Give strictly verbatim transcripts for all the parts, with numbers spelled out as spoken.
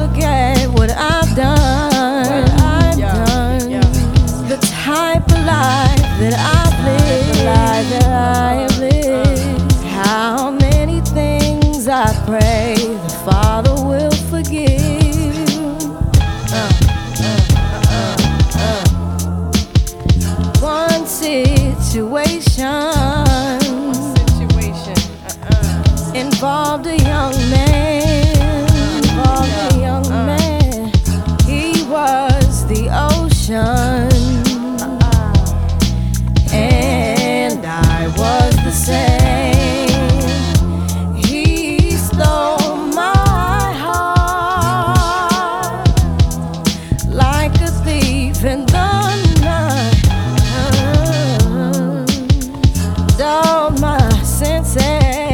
forget what I've done. What I've yeah. done. Yeah. The type of life that I've lived. The life that I have lived. How many things I pray the Father will forgive. Uh, uh, uh, uh. One situation. Involved a young man, involved a young man. He was the ocean, and I was the same. He stole my heart like a thief in the night, dulled my senses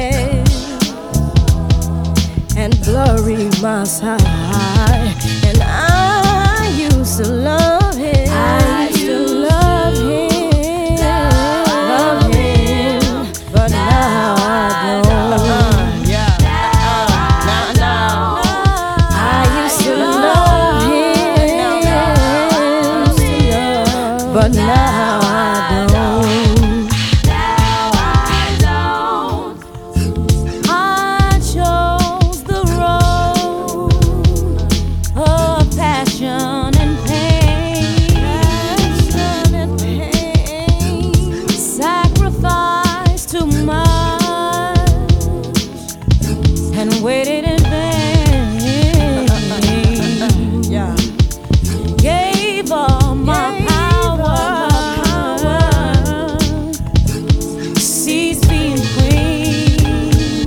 and blurry my sight. And I used to love him. I used to love him, love him, but now I don't. Yeah, now, now. I used to love him, but now I don't. And waited in vain. Yeah. Gave all my Gave power. power. Cease being queen.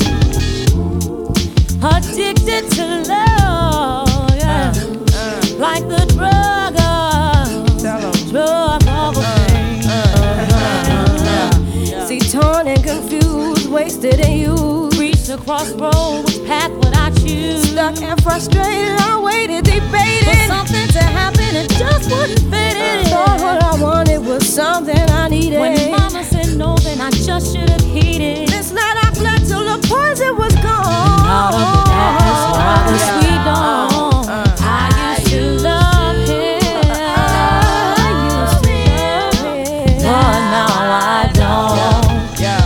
Addicted to love. Yeah. Uh, uh. Like the drug of, drug of a pain. Uh, uh, uh, uh. See, torn and confused, wasted and used. The crossroad, which path would I choose? Stuck and frustrated, I waited, debated for something to happen, it just wouldn't fit in. Thought what I wanted was something I needed. When mama said no, then I just should have heeded. This night I slept till the poison was gone. Out of the past, while the sweet dawn. Uh, uh, I used to love him. I used to love him, but now I don't. Yeah.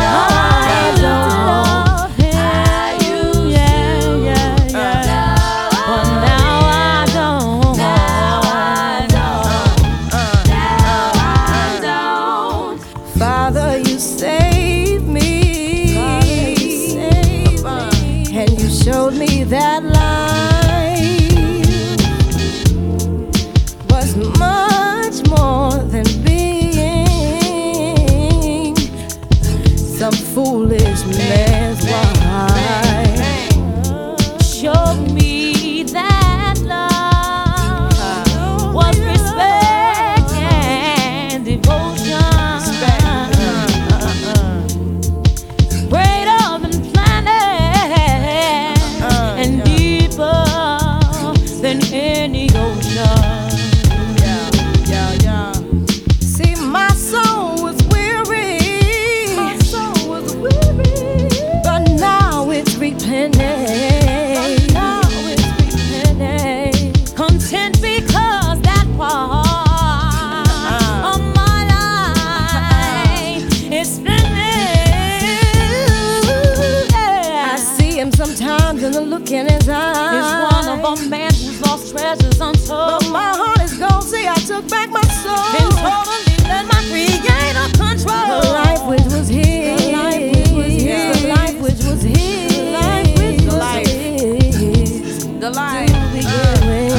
Father, you saved me. Father, you saved me. And you showed me that life was much more than being some foolish man's wife. Showed me that love was respect and devotion. Any ocean. Yeah, yeah, yeah. See, my soul was weary. My soul was weary. But now it's replenished. But now it's replenished. Content because that part uh-uh. of my life is finished. Yeah. I see him sometimes in the look in his eyes. It's one of a man lost treasures untold. But my heart is gone. See, I took back my soul. Been totally let my creator control. The life which was his. The life which was his. The life which was his. The life which was his. The life. To begin with.